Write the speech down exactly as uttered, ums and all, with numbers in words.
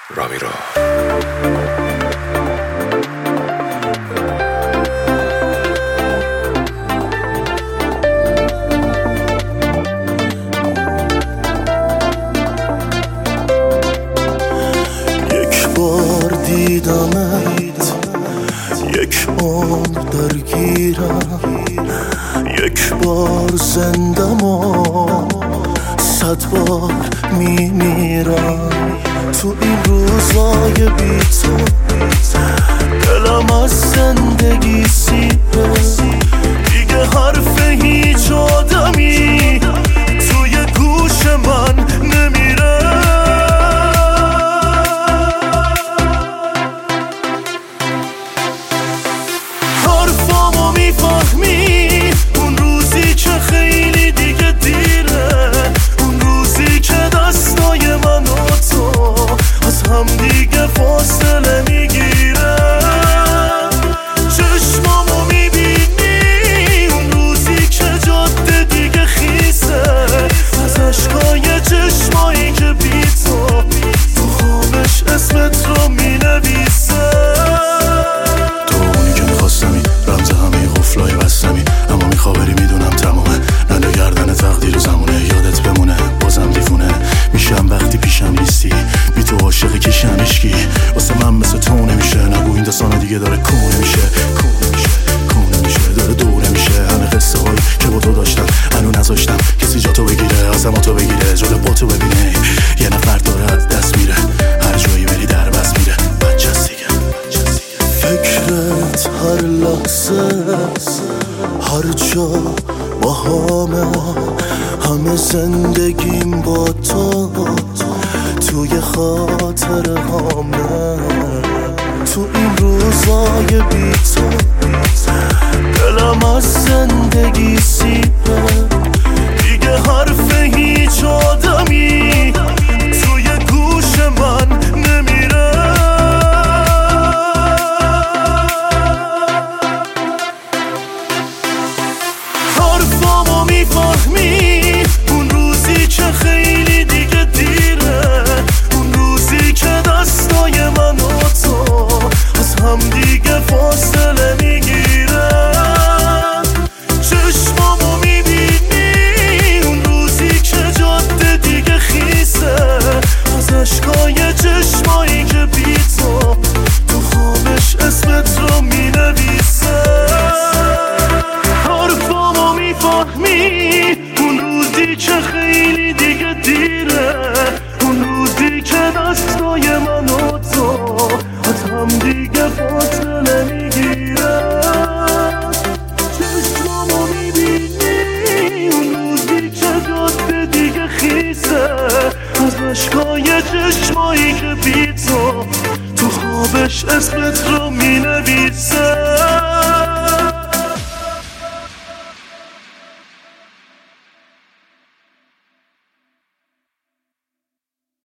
رامیرو. یک بار دیدمت، یک عمر درگیرم، یک بار زندم و صد بار میمیرم. تو این روزای بی تو دلم از زندگی سیره، دیگه حرف هیچ آدمی توی گوش من نمیره. حرفامو میفهمی اون روزی که خیلی دیگه دیره، اون روزی که دستای من و تو از هم دیگه فاصله میگیره. چشمامو میبینی اون روزی که جاده دیگه خیسه، از عشقای چشمایی که بی تو تو خوابش اسمت رو مینویسه. تو اونی که میخواستمی، رمز همه قفلای بستمی، اما میخوابری میدونم تمامه، ننده گردن تقدیر و زمونه، یادت بمونه بازم دیوونه میشم وقتی پیشم نیستی. بی تو عاشق کشم عشقی، واسه من مثل تو نمیشه. نگو این داستان دیگه داره کونه میشه، کونه میشه، کونه میشه، داره دوره میشه. همه قصه هایی که با تو داشتم هنو نذاشتم کسی جا تو بگیره، از اما تو بگیره، جلو با تو ببینه یه نفر داره از دست میره. هر جایی بری در بس میره، بچه دیگه فکرت هر لحظه هر جا با همه، همه زندگیم با تو توی خاطر همه. تو این روزای بی تو دلم از زندگی سیره، دیگه حرف هیچ آدمی توی گوش من نمیره. حرفامو میفهمی اون روزی که خیلی دیگه دیره، اون روزی که دستای من و تو از هم دیگه فاصله میگیره. چشمامو میبینی اون روزی که جاده دیگه خیسه، از عشقای چشمایی که بی تو تو خوابش اسمت رو مینویسه. حرفامو میفهمی اون روزی که خیلی دیگه دیره، اون روزی که دستای من و تو از هم دیگه فاصله میگیره. چشمامو میبینی اون روزی که جاده دیگه خیسه، از عشقای چشمایی که بی تو تو خوابش اسمت رو مینویسه.